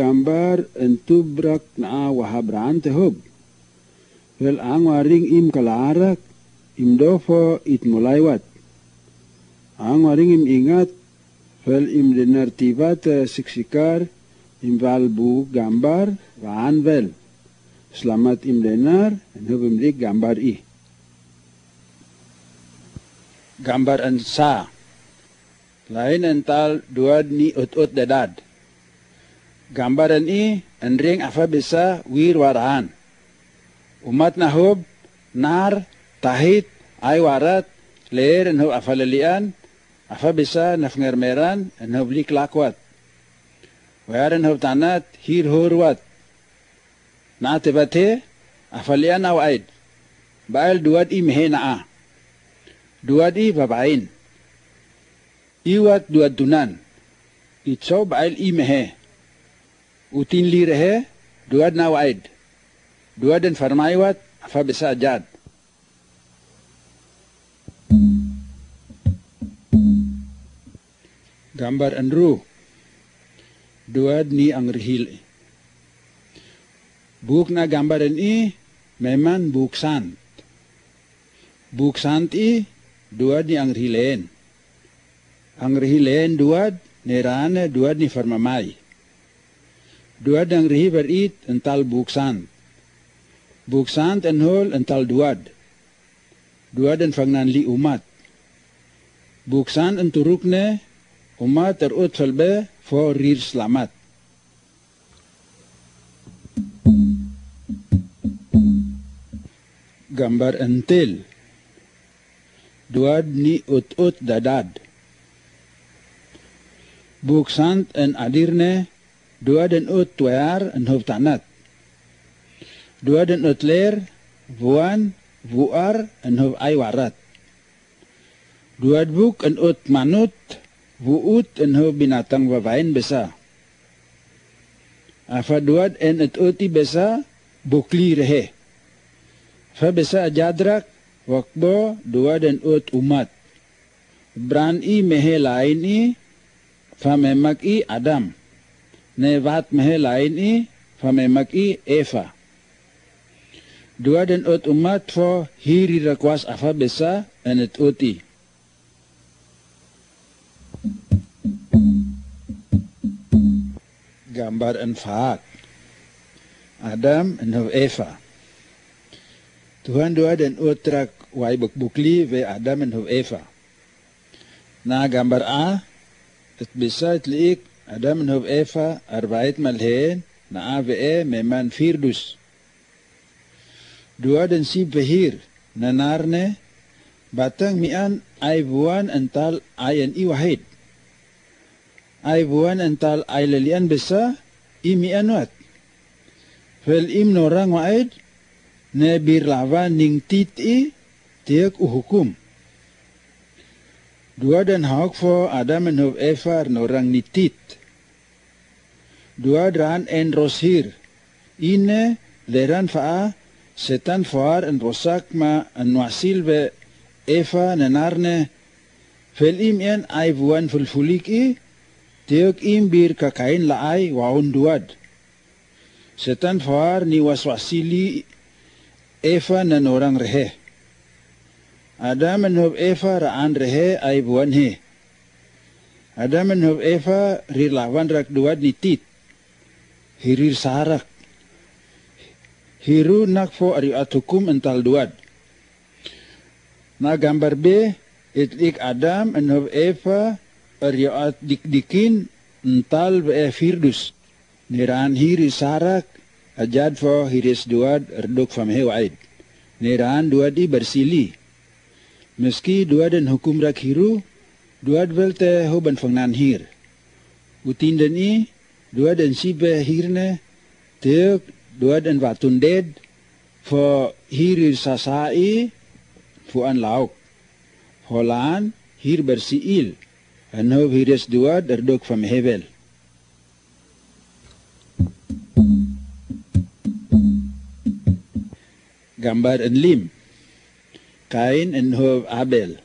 gambar entubrak na wahabran tehob. Vel ang waring im kalarak, im dofo it mulaywat. Ang waring im ingat, vel im denartibat siksikar, im valbu gambar, waan vel. Selamat im denar, enhob im dik gambar i. Gambar ensa. Lain ental duad ni ut dadad. Gambaran i enring afa bisa wir waraan. Umat nahob nar tahit ay warat leer enhob afa lalian afa bisa nafngermeran enhob lik lakwat. Wayar enhob tanat hir horwat. Na tebate afa lian awaid. Baal duad i mehe naa. Duad i babain. Iwat duad tunan. Itso baal i mehe. Utin li rehe, duad na waid. Duad dan farmaiwat, afa bisa ajad. Gambar andru. Duad ni ang rihil. Buk na gambaran i, memang buk sant. Buk sant i, duad ni ang rihilen. Ang rihilen duad, nerane duad ni farmamay. Duad ang rihi berit ental buksant. Buksant enhol ental duad. Duad en fangnanli umat. Buksant enturukne umat terut felbe for rir selamat. Gambar entil. Duad ni ut dadad. Buksant en adirne duad en ut tuar en hov tanat. Duad en ut ler vuan vuar en hov ay warat. Duad buk en ut manut vuut en hov binatang babain besa. Afa duad en et uti besa bukli rehe. Fa besa ajadrak wakbo duad en ut umat. Bran i mehe lain i famemak i Adam. Nevat mehe lain i famemak i Eva. Dua dan ut umat fo hiri rakwas afa besa enet uti. Gambar en faak. Adam en Eva. Tuhan dua dan utrak wai bukli ve Adam en Eva. Na gambar A et bisa itliik Adam en Eva arbait malheen na AVE meman firdus. Dua dan si behir nanarne batang mian ay buwan ental ayan i wahid. Ay buwan ental ay lalian besa i mianwat. Fel im norang waid ne birlawan ning titi tiak uhukum. Dua dan hawak fo Adam en Eva norang nitit. Dua dran en roshir. Ine leran faa setan foar en rosak ma en wasil be Eva nenarne. Fel im en ay buwan fulfulik i. Tiak im bir kakain laay waun duad. Setan foar ni waswasili Eva nan orang rehe. Adam en Eva raan rehe ay buwan he. Adam en Eva rirlawan rak duad nitit. Hirir sarak. Hiru nakfo ariat hukum ental duad. Na gambar B, itlik Adam en Eva ariat dikdikin ental be firdus. Niraan hiri sarak ajad fo hiris duad erduk famhewaid. Niraan duad i bersili. Meski duad dan hukum rak hiru, duad velte hoban fangnan hir. Utin dan i, duad dan sibe hirne, teuk duad dan watun ded, fo hirir sasai, fuan lauk. Holaan hir bersiil, anhob hiris duad erduk famhevel. Gambar enlim. Kain en Abel.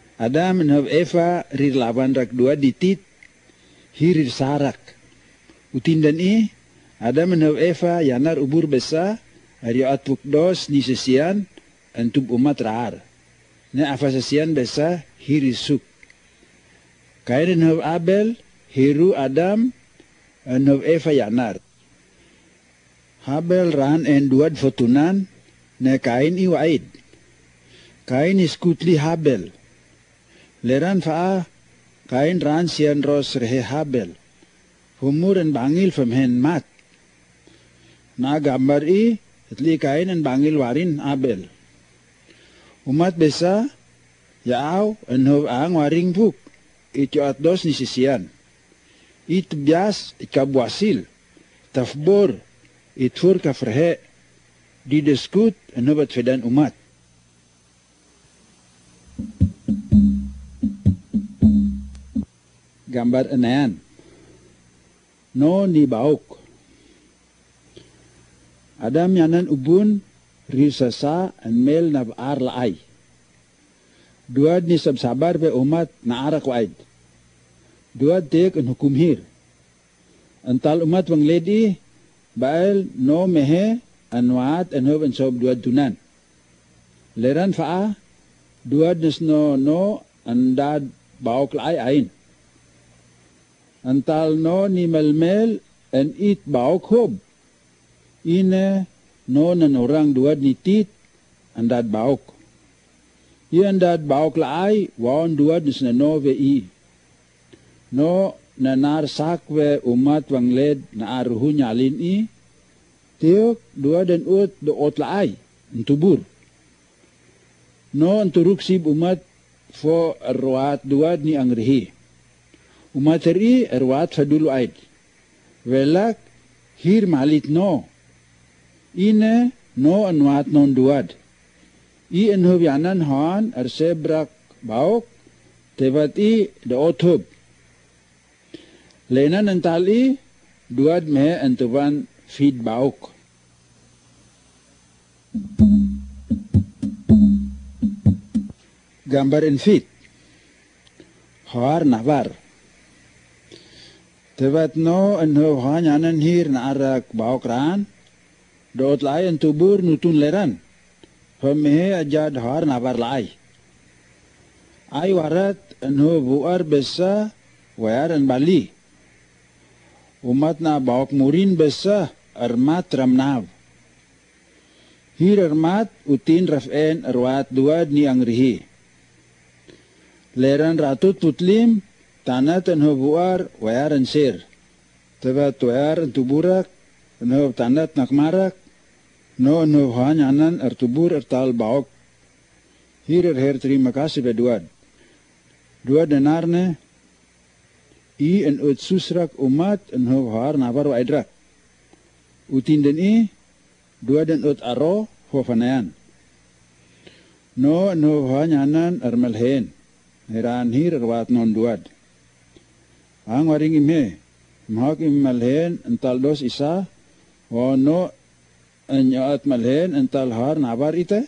Adam en Eva rirlawan rak dua ditit hirir sarak. Utindan Adam and Eva yanar ubur besa ariat wukdos ni sesian antub umat raar. Ne afa sesian besa hirisuk. Kain and Abel hiru Adam and Eva yanar. Habel ran en duad fotunan ne kain iwaid. Kain iskutli Habel. Leran faa kain ran sian ros rehe Habel. Humur en bangil femhen mat. Na gambar itli kain en bangil warin Abel. Umat besa yaaw en ang waring buk. Ityo atdos ni sisian. It bias ikabuasil. Tafbor itfur kafrehe. Dideskut en hubat fedan umat. Gambar enayan. No ni bauk. Adam yanan ubun risasa en mel na ar laay. Duad ni sabsabar be umat na arak waid. Duad tek en hukum hir. Antal umat wang ledi bael no mehe anwaat en hub en sob duad tunan. Leran faa duad nis no andad bauk laay ain. Antal no ni melmel en it bauk hub. Ine no nan orang duad ni tit andad bauk. I andad bauk laay waon duad nis na no ve i. No nanar sak ve umat wang led na aruhu nyalin i. Tiok duad dan ut do ot laay entubur. No enturuk sib umat fo arwaat duad ni angrihi. Umat ri arwaat fadulu aid. Velak hir malit no. Ine no anwaat non duad. I enhub yanan haan arsebrak bauk tevat i de othub. Lenan entali duad mehe entuban feed bauk. Gambar en feed. Haar navar. Tevat no enhub haan yanan hir na arak bauk raan. Doot laay en tubur nutun leran. Pamehe ajad har navar laay. Ay warat en buar besa wayar en bali. Umat na baok murin besa armat ramnav. Hir armat utin rafen arwat duad ni angrihi. Leran ratut putlim tanat en buar wayar en sir. Tebat wayar en tuburak en tanat nakmarak. No hanyanan ertubur ertal baok. Hier her terima kasih beduad. Dua denarne i en ut susrak umat en har navar wa idrak. Utin den i dua den ut aro ho fanayan. No hanyanan ermelhen. Heran hir erwat non duad. Ang waring imhe. Mahak immelhen ental dos isa. Wa no anyaat malhen ental har nabar ite.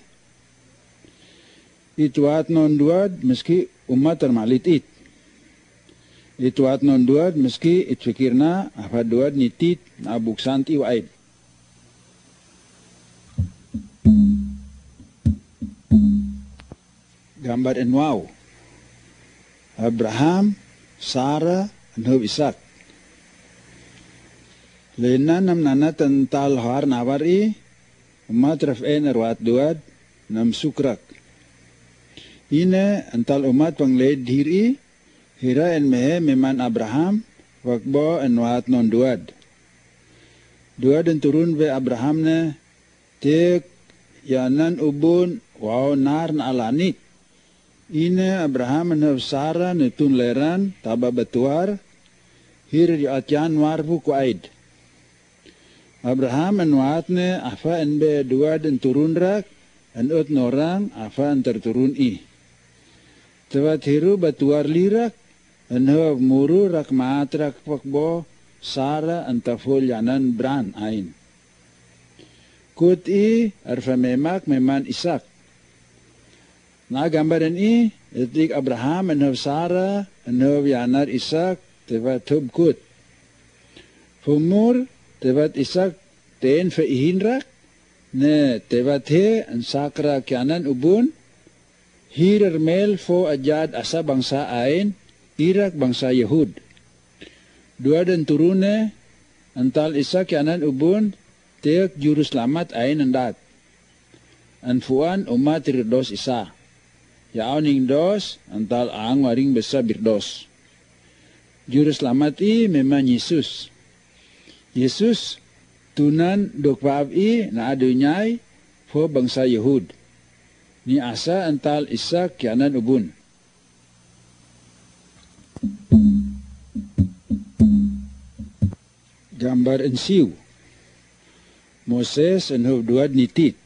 Ituat non duad meski umat termalit it. Ituat non duad meski itfikirna apa duad nitit na buksanti waid. Gambar enwaw. Abraham, Sarah, and Isaac. Lena nam nanat ental har navari, umat rafen erwat duad, nam sukrak. Ine ental umat pangled diri, hira en mehe meman Abraham, wakbo enwat non duad. Duad en turun ve Abraham ne, tek yanan ubun wow nar na alanit. Ine Abraham en Sarah netun leran, taba betuar, hir yatyan warbu kuaid. Abraham en waatne afa en be duad en turun rak, en ut norang afa en terturun i. Tevat hiru batuar lirak, en huwag muru rak maatrak pakbo, Sara en taful yanan bran ain. Kut i arfamemak meman Isak. Na gambaran i, itik Abraham en huwag Sara, en huwag yanar Isak, tevat hub kut. Fumur tevat isak teen feihinrak ne tevat he an sakra kianan ubun hirer mel fo ajad asa bangsa ain Irak bangsa Yehud. Dua dan turune antal isak kianan ubun teak juru selamat ain andat. Anfuan umat tirdos isa. Yaon ing dos antal ang waring besa birdos. Juru selamat i memang Yesus. Yesus tunan dokpaab i na adunyay fo bangsa Yehud. Ni asa antal isak kianan ubun. Gambar ensiu. Moses en hub duad nitit.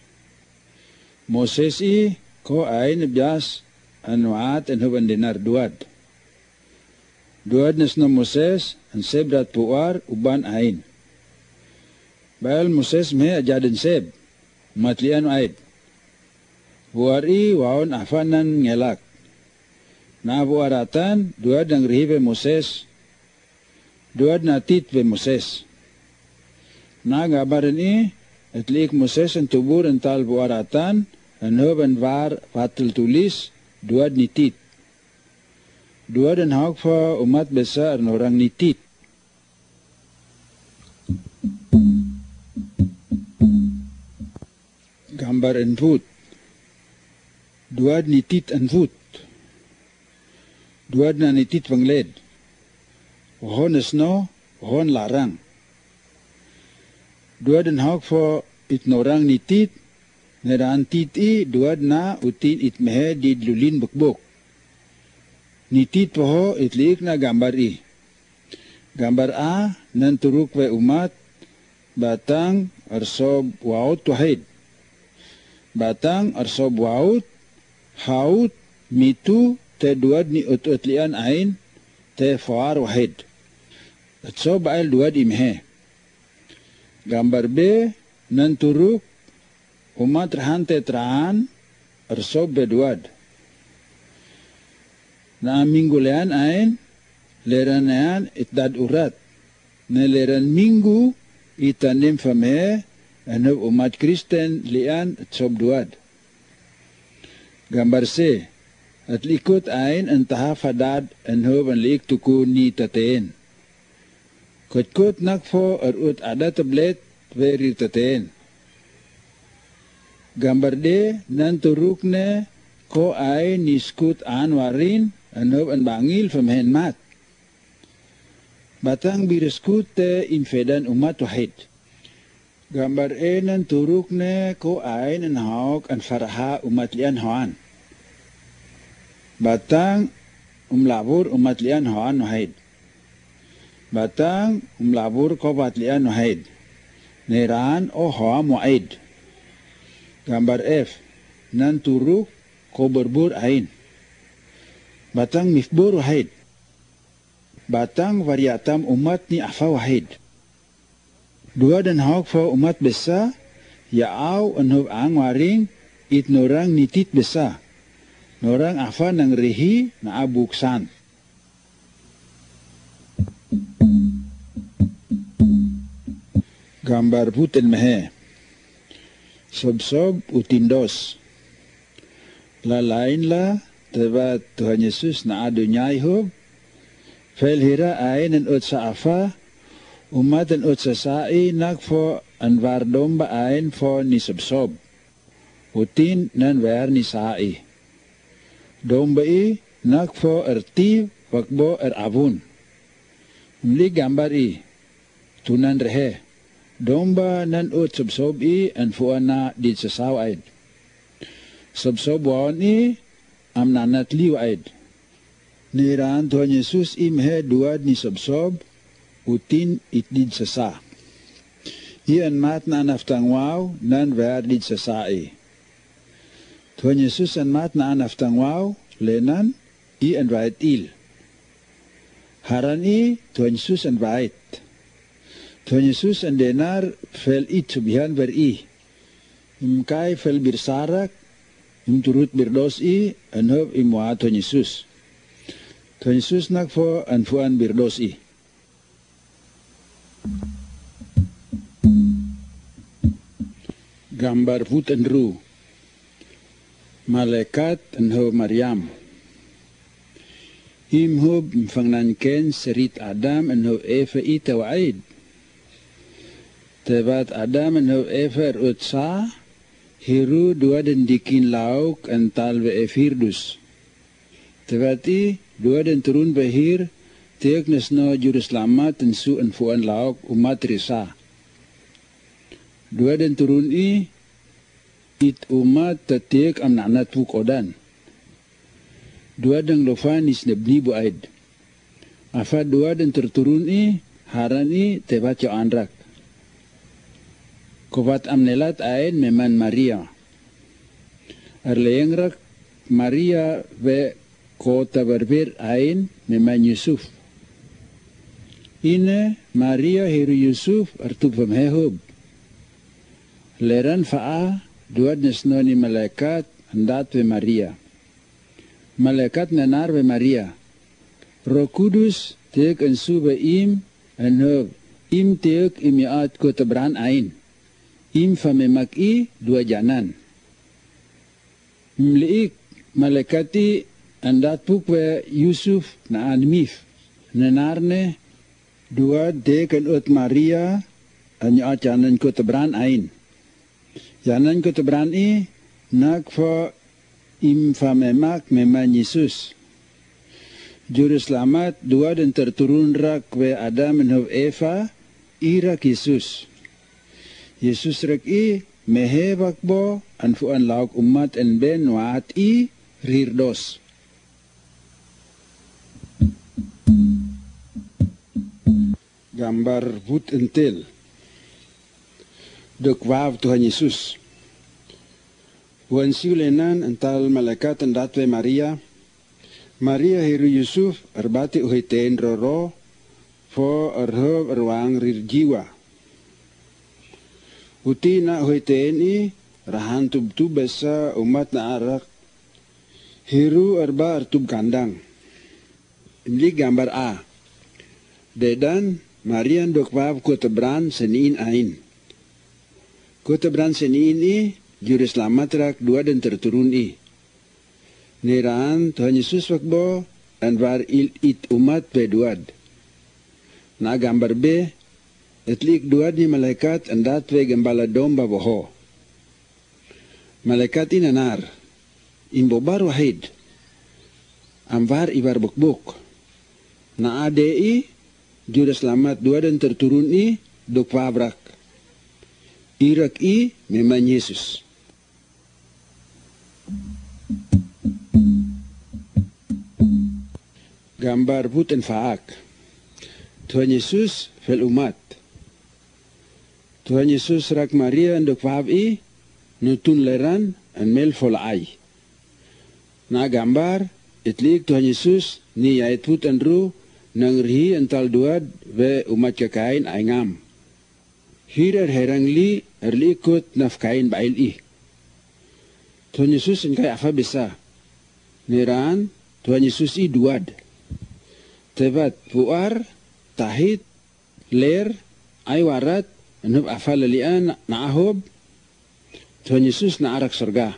Moses i ko ay nabias anuat en hub dinar duad. Duad nas na Moses an sebrat puar uban ain. Bahal Moses me ajadan seb. Matlian aid. Buar i waon afanan ngelak. Na buaratan duad ang rihibe Moses. Duad na tit ve Moses. Na gabaran i atlik Moses ang tubur ang tal buaratan ang hoban var fatal tulis duad ni tit. Duad ang hawak fa umat besar ang orang ni tit. Gambar ang foot. Duad ni tit ang foot. Duad na ni tit pangled. Ohon esno, ohon larang. Duad ang hawak fa itnorang ni tit. Neraan tit i duad na utin itmehe di lulin bukbuk. Nitit poho itliik na gambar i. Gambar a nan turuk we umat batang arsob waut wahid. Batang arsob waut haut mitu te duad ni utlian ain te fawar wahid. At so baal duad imhe. Gambar b nan turuk umat rahan te traan arsob beduad. Na minggulean ain leran ayan itdad urat. Na leran minggu itanim fame anub umat Kristen lian at sob duad. Gambar c at likot ain ang tahafadad anub ang liik tuku ni tateen. Kot nakfo arut ada tablet veri tateen. Gambar D nan turuk ne ko ay niskut an warin anob an bangil famhen mat. Batang biriskut te infedan umat wahid. Gambar E nan turuk ne ko ay nan hawak an faraha umat lian hawan. Batang umlabur umat lian hawan wahid. Batang umlabur ko batlian wahid. Neran o hawam wahid. Gambar F nan turuk ko berbur ain. Batang mifbur wahid. Batang variatam umat ni afa wahid. Dua dan hawak fa umat besa yaaw anhub ang waring it norang nitit besa. Norang afa nang rehi na abuksan. Gambar putin mehe. Sob-sob utindos. Lalain la tebat Tuhan Yesus na adunyay hub. Felhira ay nan ut sa afa. Umat an ut sa sai nagfo an vardomba ayn fo ni sob-sob. Utin nan ver ni sai. Domba i nagfo erti wakbo avun. Mli gambar i. Tunan rehe. Domba nan ut sob-sob i an fuan na di sasaw ayd. Sob-sob waon i am nanat liw ayd. Niraan Tuhan Yesus imhe duad ni sob-sob utin itdid sasa. Iyan mat na anaftang waw nan ver did sasa i. Tuhan Yesus an mat na anaftang waw lenan i an vayt il. Haran i Tuhan Yesus an vayt. Tuhan Yesus an denar fel it subihan ver i. Imkay fel birsarak, imturut birdos i, anhob imwa Tuhan Yesus. Tuhan Yesus nagfo an fuan birdos i. Gambar Wut en Ru. Malaikat en Ho Maryam. Im hub mfangnanken serit Adam en Ho Eva ite waid. Tebat Adam en Ho Eva utsa, hiru dua den dikin lauk en talwe efirdus. Tebati dua den turun behir, teek nesno juru selamat en su en fuan lauk umat risa. Dua den turun it umat tetek am nanat pukodan. Dua den lofan is nebni buaid. Afa dua den terturun haran tebat yo andrak. Kovat am nelat ain meman Maria. Erleyengrak Maria ve kota berbir ain meman Yusuf. Ine Maria hiru Yusuf artub pemhehub. Leran fa'a dua nesnoni malaikat hendat ve Maria. Malaikat nenar ve Maria. Roh Kudus teek ensu be im en hub. Im teek imiat ko tebran ain. Im famemak dua janan. Mliik malaikati hendat puk ve Yusuf na anmif. Nenarne dua teek en ut Maria aniat janan ko tebran ain. Janan ko tebran nak fo im famemak meman Yesus. Juru selamat dua dan terturun rak we Adam en Eva irak Yesus. Yesus rak mehebak bo anfuan lauk umat en ben waat rirdos. Gambar Wut entil. Duk waw Tuhan Yesus. Wan siulenan ental malaikat endat we Maria. Maria hiru Yusuf erbati uhiteen roro fo erhub erwang rir jiwa. Uti na uhiteen rahan tub besa umat na arak. Hiru erba ertub kandang. Ini gambar A. Dedan Marian duk waw ko tebran seniin ain. Kota beransen ini, juru selamat rak dua dan terturun Neraan Tuhan Yesus wakbo, dan var it umat beduad. Na gambar B, etlik duad ni malaikat endat we gembala domba boho. Malaikat inanar, imbobar wahid, amvar ibar bukbuk. Na adei, juru selamat dua dan terturun duk wabrak. Irak memang Yesus. Gambar Wut en Faak. Tuhan Yesus fel umat. Tuhan Yesus rak Maria en duk faab nutun leran en mel folai. Na gambar itlik Tuhan Yesus ni yait Wut en Ru nangrihi ental duad we umat kekain aingam. Hirar herangli ikut nafkain bail Tuhan Yesus engkai apa bisa. Neran Tuhan Yesus duad. Tebat puar, tahit, ler, aywarat, enhub apa lelian naahob. Tuhan Yesus na arak surga.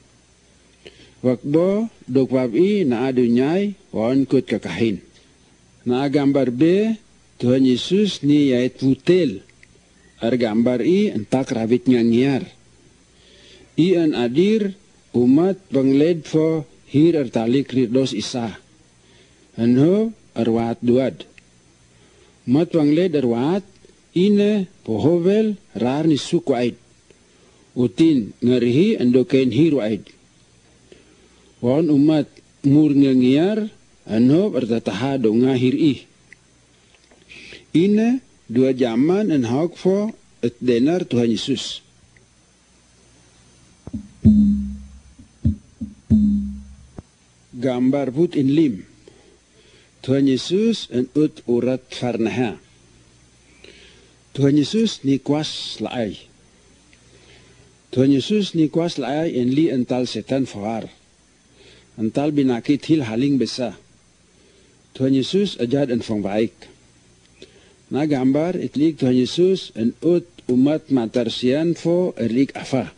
Wakbo dokwab na adunyai wan kut kakahin. Na gambar B Tuhan Yesus ni yait putel. Gambar entak rabit nyanyiar. An adir umat bangled fo hir talik rirdos isa. Anho arwat duad. Umat bangled arwat ine pohovel rar ni sukuaid. Utin ngarihi endokain hiruaid. Wan umat mur nyanyiar anho bertataha do ngahir Ine dua zaman en hak fo et denar Tuhan Yesus. Gambar Wut in lim. Tuhan Yesus en ut urat farnaha. Tuhan Yesus ni kuas laai. Tuhan Yesus ni kuas laai en li ental setan fawar. Ental binakit hil haling besa. Tuhan Yesus ajad en fong baik. Na gambar itlik Tuhan Yesus en ut umat matarsian fo erlik afa.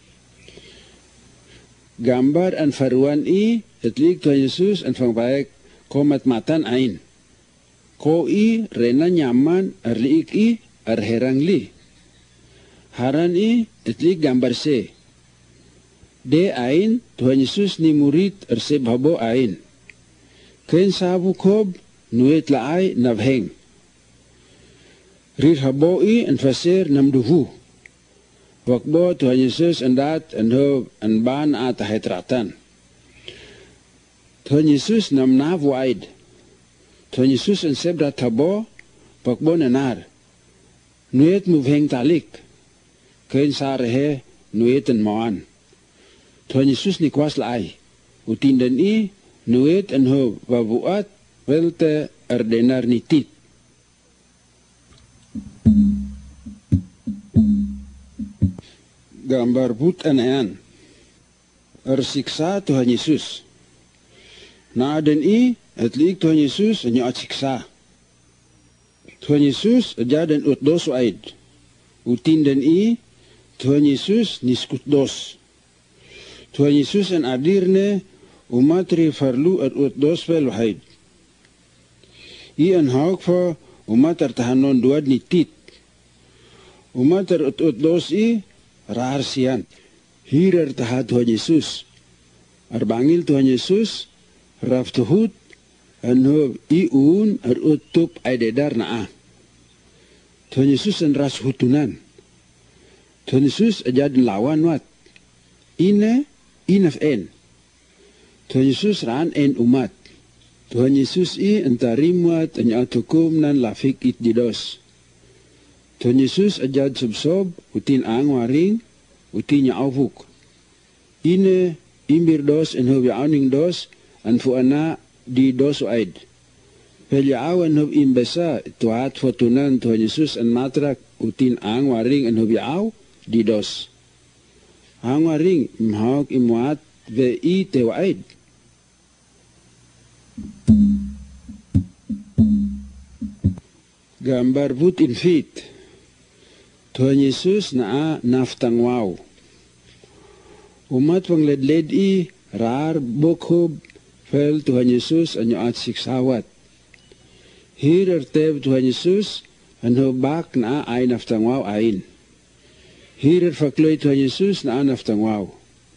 Gambar an faruan etlik Tuhan Yesus an fangbaik komat matan ain. Ko rena nyaman erlik erherang li. Haran etlik gambar se. De ain Tuhan Yesus ni murid erse babo ain. Ken sabu kob nuet laai navheng. Rir haboi en faser namduhu. Wakbo Tuhan Yesus endat enhob enban atahetratan. Tuhan Yesus namnav waid. Tuhan Yesus en sebra tabo wakbo nanar. Nuet muvheng talik. Kain sarehe nuet en maan. Tuhan Yesus ni kwas laai. Utindan nuet enhob wabuat welte erdenar nitit. Gambar but anan ersiksa Tuhan Yesus. Na den etlik Tuhan Yesus nya atsiksa. Tuhan Yesus aja den ut dos waid. Utin den Tuhan Yesus niskut dos. Tuhan Yesus en adirne umat ri farlu ut dos vel waid. En hauk fa umat tertahanon duad nitit. Umat ut dos raharsian. Hirar tahat Tuhan Yesus. Arbangil Tuhan Yesus. Raftuhut. Anhob iun arutup aidedar na'a. Tuhan Yesus an ras hutunan. Tuhan Yesus ajad lawan wat. Inaf en. Tuhan Yesus raan en umat. Tuhan Yesus antarimuat anyatukum nan lafik it didos. Tuhan Yesus ajad subsob, utin ang waring, utin niya avuk. Imbir dos en hobi awning dos, an fuana di dos waid. Pelya awan hob imbesa, tuat fotunan Tuhan Yesus an matrak, utin ang waring en hobi aw, di dos. Ang waring, imhawak imuat, ve te waid. Gambar but in feet. Tuhan Yesus naa naftang wow. Umat pangledled rar bokhob fel Tuhan Yesus anyo at siksawat. Hirar tev Tuhan Yesus anho bak naa ay naftang wow ain. Hirar fakloy Tuhan Yesus naa naftang wow.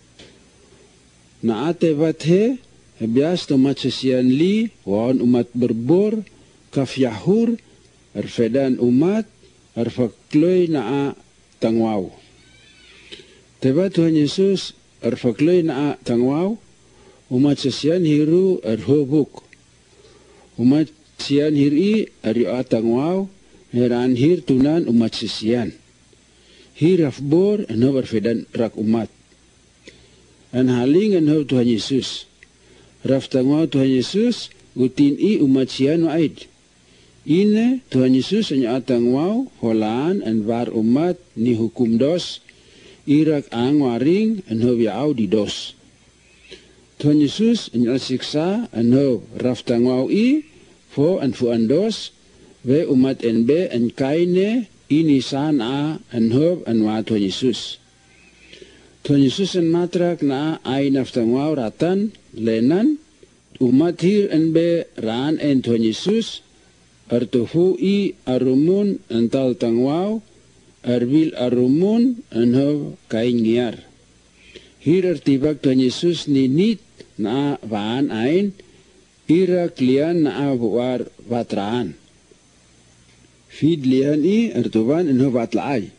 Naa tevat he, bias tomat sesian li, wan umat berbor, kafyahur, erfedan umat, erfakloy naa tangwaw. Teba Tuhan Yesus erfakloy naa tangwaw, umat sesian hiru erhubuk. Umat sian hiri eryo tangwaw, heran hir tunan umat sesian. Hirafbor eno erfedan rak umat. An haling eno Tuhan Yesus. Raf tangwaw Tuhan Yesus, utin umat sian waid. Ine Tuhan Yesus hanya atang wow, holaan en var umat ni hukum dos, irak ang waring en hobiaw di dos. Tuhan Yesus hanya siksa en ho raftang wow fo en fuan dos, ve umat en be en kaine ini sana en hob en wa Tuhan Yesus. Tuhan Yesus en matrak na ay naftang wow ratan, lenan, umat hir en be raan en Tuhan Yesus, artuhu arumun ental tangwaw, arbil arumun enho kain ngiar. Hir artibak Tuhan Yesus ninit na vaan ain, ira klian na abuar batraan. Fid lian artuban enho batlaay.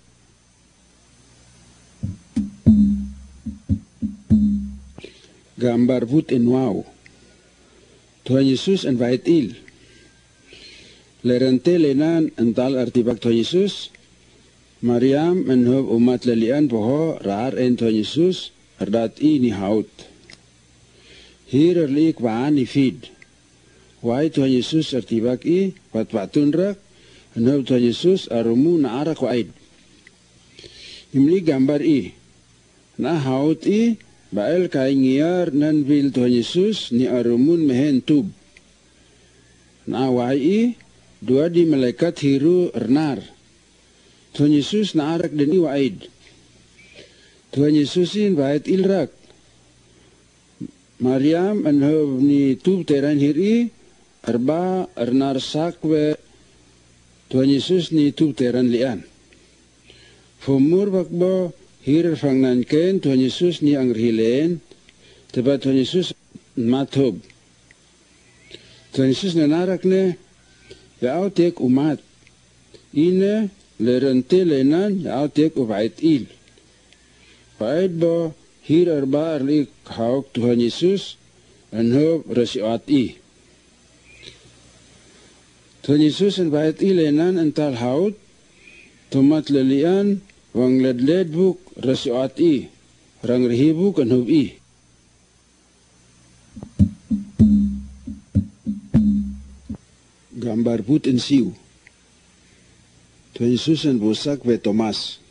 Gambar but en wow. Tuhan Yesus en vait il. Lerante lenan ental artibak Tuhan Yesus. Mariam menhob umat lelian poho rar en Tuhan Yesus erdat ni haut. Hir erlik waan ni feed. Wai Tuhan Yesus artibak patpatun rak enhob Tuhan Yesus arumu na arak waid. Imli gambar na haut bael kai ngiar nan vil Tuhan Yesus ni arumun mehen tub. Na wai dua di malaikat hiru ernar. Tuhan Yesus naarak dan iwaid. Tuhan Yesusin wait ilrak. Maryam anhob ni tub teran hiri arba arnarsak we Tuhan Yesus ni tub teran lian. Fumur bakbo hirir fangnan ken Tuhan Yesus ni angrihilen teba Tuhan Yesus mathob. Tuhan Yesus nanarak ne yao tek umat. Ine lerente lenan yao tek wait il. Wait bo hier arba arlik hauk Tuhan Yesus anhob rasiat i. Tuhan Yesus en wait i lenan ental haut tomat lelian wang led buk rasiat i. Rang rihibuk anhob i. Gambar but en siu. Tuhan Yesus en bosak we Thomas.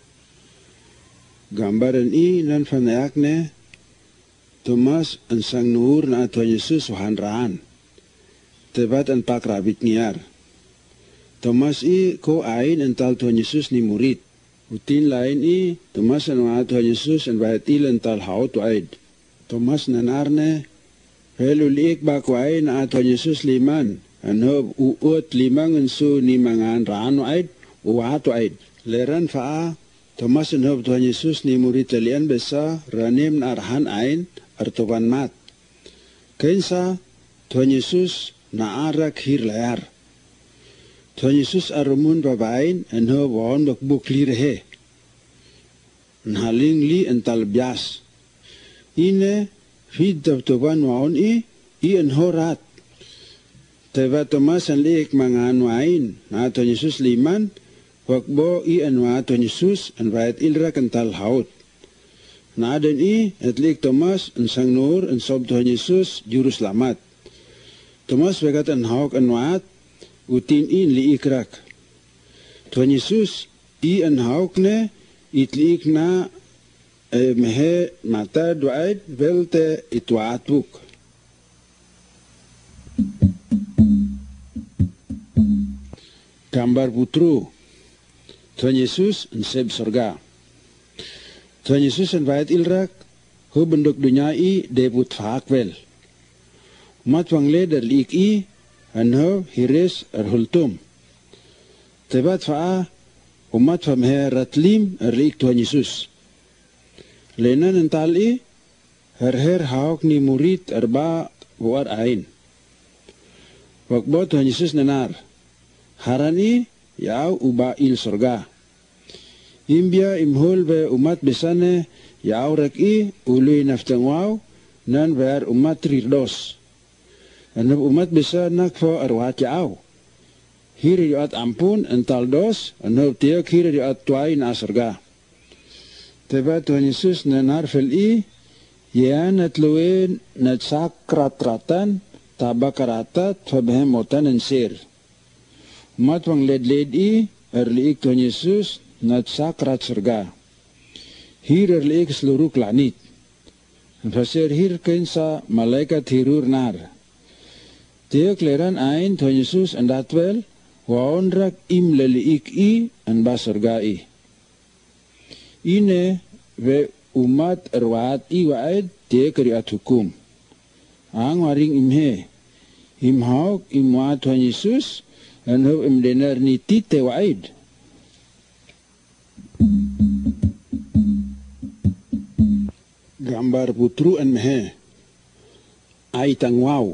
Gambaran i nan fanayak ne Thomas ang sang nuhur na Tuhan Yesus wahanraan. Tebat ang pakrabit ngiyar. Thomas i ko ain ental Tuhan Yesus ni murid. Utin lain i Thomas ang mga Tuhan Yesus ang bayat ilan tal haot waid. Thomas nanar ne heluliik ba ko ain na Tuhan Yesus liman. Anob uot limang ensu ni mga raan waid uwahat waid. Leran faa Thomas anob Tuhan Yesus ni murid talian besa ranim na arhan ain artoban mat. Kainsa Tuhan Yesus naarak hir layar. Tuhan Yesus arumun babain anob waon bakbuk lirehe. Nhaling li ental bias. Ine fid tabtoban waon i anhorat. Teba Thomas ang liik mga anwain na Tuhan Yesus liman wakbo i anwa Tuhan Yesus ang bayat ilra kantal haut. Naadan i at liik Thomas ang sang nur ang sob Tuhan Yesus jurus lamat. Thomas wagat ang hauk anwaat utin in liikrak. Tuhan Yesus i ang hauk ne itliik na mehe mata duaid velte itwaat buk. Gambar putru Tuhan Yesus ang seb sorga. Tuhan Yesus ang bayat ilrak hu benduk dunyai debut faakvel. Umat wangle dar liik i anho hires arhultum. Tebat faa umat famhe ratlim arliik Tuhan Yesus. Lenan ental i herher haok ni murid arba buar ain. Wakbo Tuhan Yesus nanar harani yau uba il sorga. Imbia imhul be umat besane yau reki ului naftangwaw nan ber umat rirdos. Anab umat besa nakfo arwat yau. Hiri yuat ampun ental dos anab tiak hiri yuat tuai na sorga. Teba Tuhan Yesus nanar fel i yan atluin natsak ratratan tabakaratat fabehemotan ensir. Umat wang led i erliik Tuhan Yesus natsak rat surga. Hir erliik seluruh planit. Fasir hir kensa malaikat hirur nar. Tiak leran ain Tuhan Yesus andatwel waonrak im leliik i anba surga i. Ine ve umat erwaat i waed tiak riat hukum. Ang waring imhe. Imhauk imwa Tuhan Yesus anho imdenar ni tite waid. Gambar putru an mehe ay tangwaw.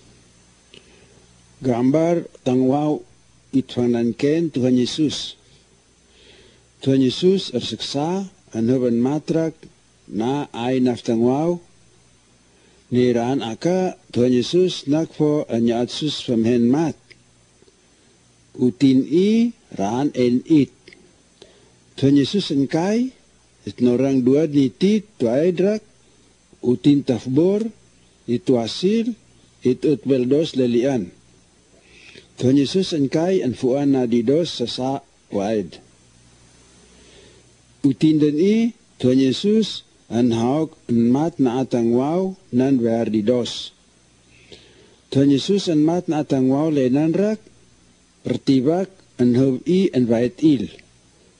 Gambar tangwaw itfanan ken Tuhan Yesus. Tuhan Yesus ersiksa anho ban matrak na ay naftangwaw. Niraan aka Tuhan Yesus nakpo anyatsus famhen mat. Utin i raan en it. Tuhan Yesus engkai itnorang dua nitit tuaidrak utin tafbor itu asil itu beldos lelian. Tuhan Yesus engkai anfuan na didos sasa waid. Utin dan i Tuhan Yesus anhauk mat na atang waw nan wer didos. Tuhan Yesus mat na atang waw lenan rak pertibak anhob i en wait il.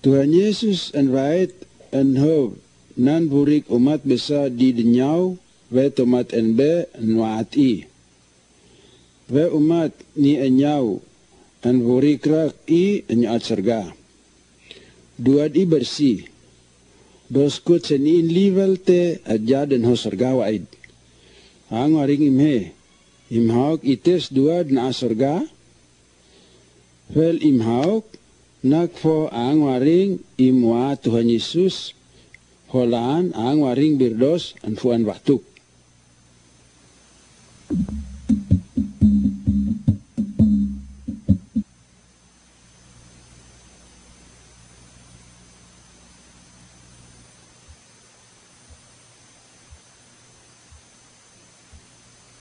Tuhan Yesus en wait en ho nan burik umat besa di denyau ve tomat en be nuat i. Ve umat ni enyau en burik rak i enyat serga. Duad i bersih. Doskut seniin livel te aja den ho serga waid. Ang waring imhe. Imhauk ites duad na serga. Vel imhauk nakfo ang waring imwa Tuhan Yesus holaan ang waring birdos an fuan waktuk.